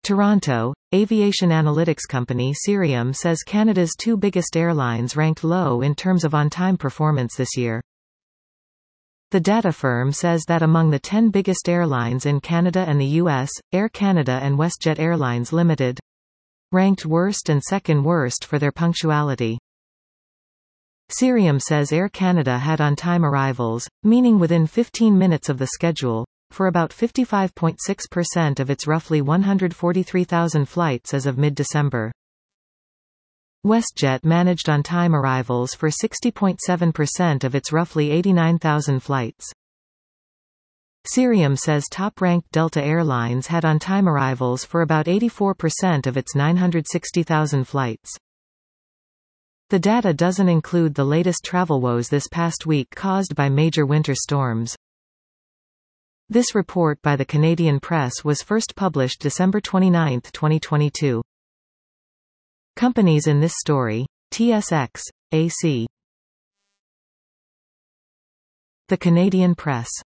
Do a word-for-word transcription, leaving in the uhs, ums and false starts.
Toronto, aviation analytics company Cirium says Canada's two biggest airlines ranked low in terms of on-time performance this year. The data firm says that among the ten biggest airlines in Canada and the U S, Air Canada and WestJet Airlines Limited ranked worst and second worst for their punctuality. Cirium says Air Canada had on-time arrivals, meaning within fifteen minutes of the schedule, for about fifty-five point six percent of its roughly one hundred forty-three thousand flights as of mid-December. WestJet managed on-time arrivals for sixty point seven percent of its roughly eighty-nine thousand flights. Cirium says top-ranked Delta Airlines had on-time arrivals for about eighty-four percent of its nine hundred sixty thousand flights. The data doesn't include the latest travel woes this past week caused by major winter storms. This report by the Canadian Press was first published December twenty-ninth, twenty twenty-two. Companies in this story: T S X, A C. The Canadian Press.